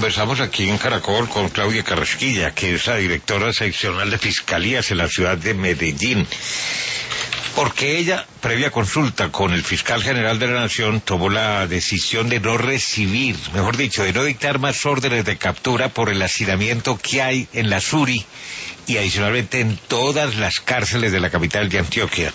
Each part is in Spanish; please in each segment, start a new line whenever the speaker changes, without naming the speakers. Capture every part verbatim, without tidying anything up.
conversamos aquí en Caracol con Claudia Carrasquilla, que es la directora seccional de Fiscalías en la ciudad de Medellín, porque ella, previa consulta con el fiscal general de la Nación, tomó la decisión de no recibir, mejor dicho, de no dictar más órdenes de captura por el hacinamiento que hay en la Suri y adicionalmente en todas las cárceles de la capital de Antioquia.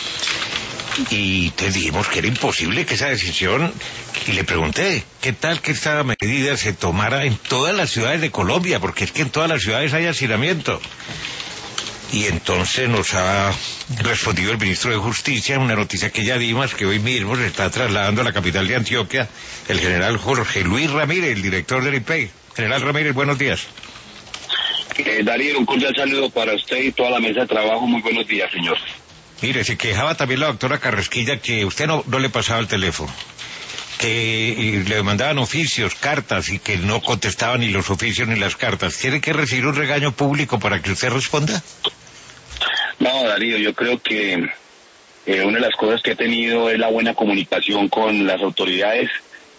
Y te dijimos que era imposible que esa decisión, y le pregunté, ¿qué tal que esta medida se tomara en todas las ciudades de Colombia? Porque es que en todas las ciudades hay hacinamiento. Y entonces nos ha respondido el ministro de Justicia, una noticia que ya dimos, que hoy mismo se está trasladando a la capital de Antioquia, el general Jorge Luis Ramírez, el director del I P E I. General Ramírez, buenos días.
Eh, Darío, un cordial saludo para usted y toda la mesa de trabajo. Muy buenos días, señor.
Mire, se quejaba también la doctora Carrasquilla que usted no, no le pasaba el teléfono, que le mandaban oficios, cartas, y que no contestaban ni los oficios ni las cartas. ¿Tiene que recibir un regaño público para que usted responda?
No, Darío, yo creo que eh, una de las cosas que he tenido es la buena comunicación con las autoridades.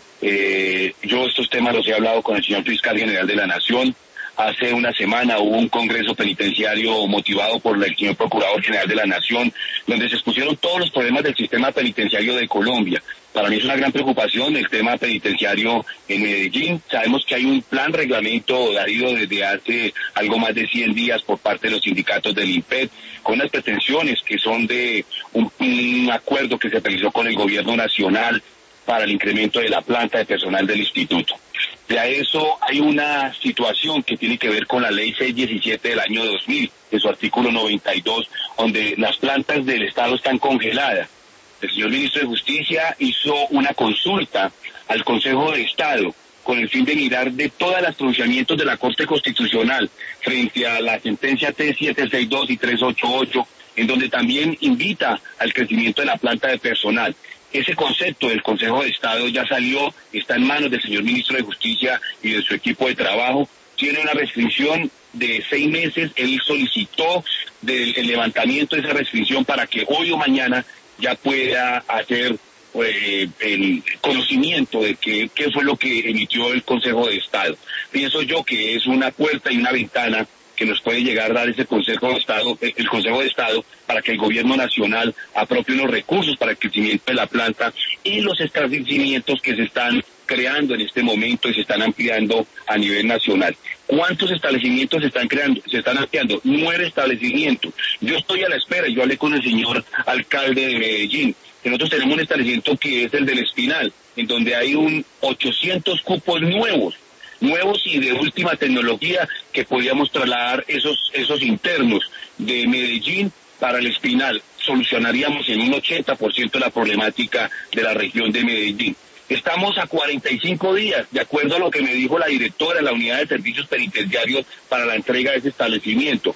Eh, yo estos temas los he hablado con el señor fiscal general de la Nación. Hace una semana hubo un congreso penitenciario motivado por el señor Procurador General de la Nación, donde se expusieron todos los problemas del sistema penitenciario de Colombia. Para mí es una gran preocupación el tema penitenciario en Medellín. Sabemos que hay un plan reglamento, Darío, desde hace algo más de cien días por parte de los sindicatos del I N P E D, con unas pretensiones que son de un, un acuerdo que se realizó con el gobierno nacional para el incremento de la planta de personal del instituto. De a eso hay una situación que tiene que ver con la ley seiscientos diecisiete del año dos mil, de su artículo noventa y dos, donde las plantas del Estado están congeladas. El señor ministro de Justicia hizo una consulta al Consejo de Estado con el fin de mirar de todos los pronunciamientos de la Corte Constitucional frente a la sentencia T setecientos sesenta y dos y trescientos ochenta y ocho, en donde también invita al crecimiento de la planta de personal. Ese concepto del Consejo de Estado ya salió, está en manos del señor ministro de Justicia y de su equipo de trabajo. Tiene una restricción de seis meses. Él solicitó del, el levantamiento de esa restricción para que hoy o mañana ya pueda hacer eh, el conocimiento de qué qué fue lo que emitió el Consejo de Estado. Pienso yo que es una puerta y una ventana que nos puede llegar a dar ese Consejo de Estado, el Consejo de Estado, para que el gobierno nacional apropie unos recursos para el crecimiento de la planta y los establecimientos que se están creando en este momento y se están ampliando a nivel nacional. ¿Cuántos establecimientos se están creando? Se están ampliando. Nueve establecimientos. Yo estoy a la espera, yo hablé con el señor alcalde de Medellín, que nosotros tenemos un establecimiento que es el del Espinal, en donde hay un ochocientos cupos nuevos. nuevos y de última tecnología que podíamos trasladar esos esos internos de Medellín para el Espinal. Solucionaríamos en un ochenta por ciento la problemática de la región de Medellín. Estamos a cuarenta y cinco días, de acuerdo a lo que me dijo la directora de la Unidad de Servicios Penitenciarios, para la entrega de ese establecimiento.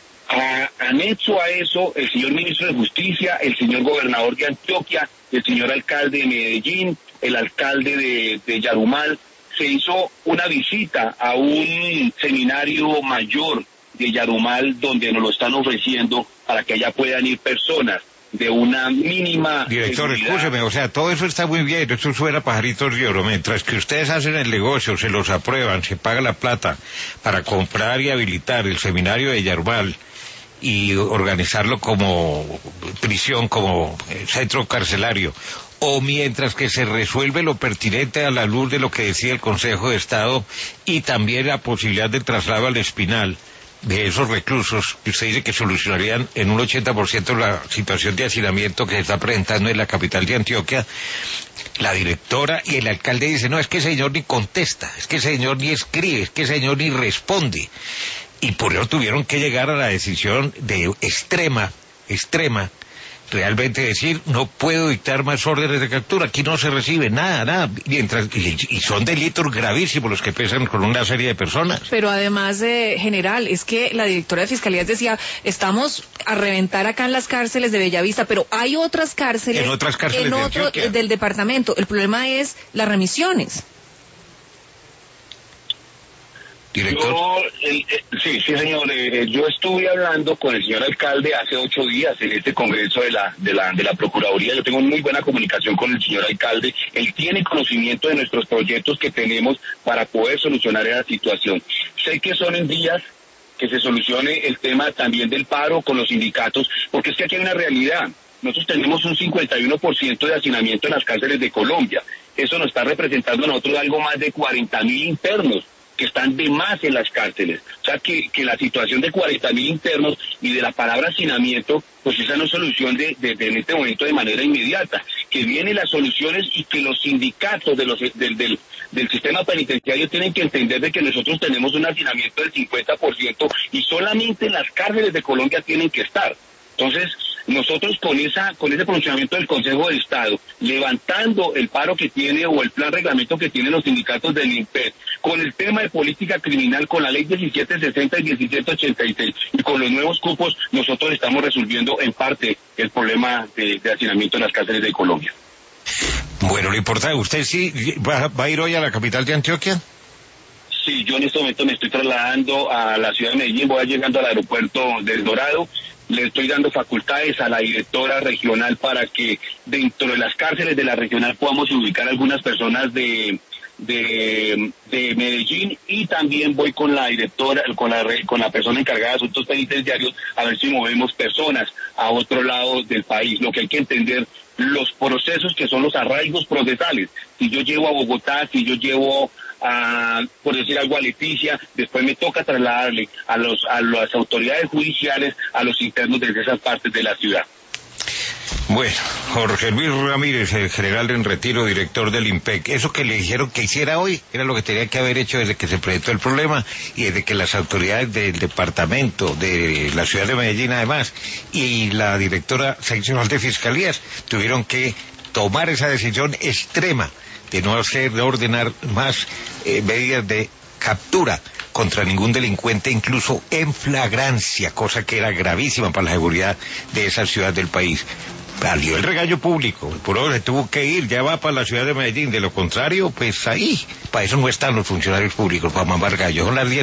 A, anexo a eso, el señor ministro de Justicia, el señor gobernador de Antioquia, el señor alcalde de Medellín, el alcalde de, de Yarumal, se hizo una visita a un seminario mayor de Yarumal donde nos lo están ofreciendo para que allá puedan ir personas de una mínima...
Director, escúcheme, o sea, todo eso está muy bien, eso suena pajaritos de oro, mientras que ustedes hacen el negocio, se los aprueban, se paga la plata para comprar y habilitar el seminario de Yarumal y organizarlo como prisión, como centro carcelario, o mientras que se resuelve lo pertinente a la luz de lo que decía el Consejo de Estado y también la posibilidad de traslado al Espinal de esos reclusos, que usted dice que solucionarían en un ochenta por ciento la situación de hacinamiento que se está presentando en la capital de Antioquia, la directora y el alcalde dicen, no, es que ese señor ni contesta, es que ese señor ni escribe, es que ese señor ni responde. Y por eso tuvieron que llegar a la decisión de extrema, extrema, realmente decir, no puedo dictar más órdenes de captura, aquí no se recibe nada, nada, mientras y, y son delitos gravísimos los que pesan con una serie de personas.
Pero además, eh, general, es que la directora de Fiscalías decía, estamos a reventar acá en las cárceles de Bellavista, pero hay otras cárceles,
en otras cárceles
en
de
otro,
Antioquia.
del departamento. El problema es las remisiones.
director.
Yo, eh, eh, sí, sí, señor. Eh, yo estuve hablando con el señor alcalde hace ocho días en este congreso de la, de la, de la Procuraduría. Yo tengo muy buena comunicación con el señor alcalde. Él tiene conocimiento de nuestros proyectos que tenemos para poder solucionar esa situación. Sé que son en días que se solucione el tema también del paro con los sindicatos, porque es que aquí hay una realidad. Nosotros tenemos un cincuenta y uno por ciento de hacinamiento en las cárceles de Colombia. Eso nos está representando a nosotros algo más de cuarenta mil internos que están de más en las cárceles. O sea, que, que la situación de cuarenta mil internos y de la palabra hacinamiento, pues esa no es solución de, de, de en este momento de manera inmediata. Que vienen las soluciones y que los sindicatos de los, del, del, del sistema penitenciario tienen que entender de que nosotros tenemos un hacinamiento del cincuenta por ciento y solamente en las cárceles de Colombia tienen que estar. Entonces, nosotros con esa con ese pronunciamiento del Consejo de Estado, levantando el paro que tiene o el plan reglamento que tienen los sindicatos del INPED, con el tema de política criminal, con la ley diecisiete sesenta y diecisiete ochenta y seis y con los nuevos cupos, nosotros estamos resolviendo en parte el problema de, de hacinamiento en las cárceles de Colombia.
Bueno, lo importante, ¿usted sí va, va a ir hoy a la capital de Antioquia?
Sí, yo en este momento me estoy trasladando a la ciudad de Medellín, voy llegando al aeropuerto del Dorado. Le estoy dando facultades a la directora regional para que dentro de las cárceles de la regional podamos ubicar algunas personas de, de, de Medellín, y también voy con la directora, con la, con la persona encargada de asuntos penitenciarios a ver si movemos personas a otro lado del país. Lo que hay que entender, los procesos que son los arraigos procesales. Si yo llevo a Bogotá, si yo llevo a, por decir algo, a Leticia, después me toca trasladarle a los a las autoridades judiciales, a los internos desde esas partes de la ciudad.
Bueno, Jorge Luis Ramírez, el general en retiro, director del INPEC, eso que le dijeron que hiciera hoy era lo que tenía que haber hecho desde que se presentó el problema y desde que las autoridades del departamento de la ciudad de Medellín, además, y la directora seccional de Fiscalías tuvieron que tomar esa decisión extrema de no hacer, de ordenar más eh, medidas de captura contra ningún delincuente, incluso en flagrancia, cosa que era gravísima para la seguridad de esa ciudad del país. Salió el regaño público, el pueblo se tuvo que ir, ya va para la ciudad de Medellín, de lo contrario, pues ahí, para eso no están los funcionarios públicos, para mamar gallo. Son las diez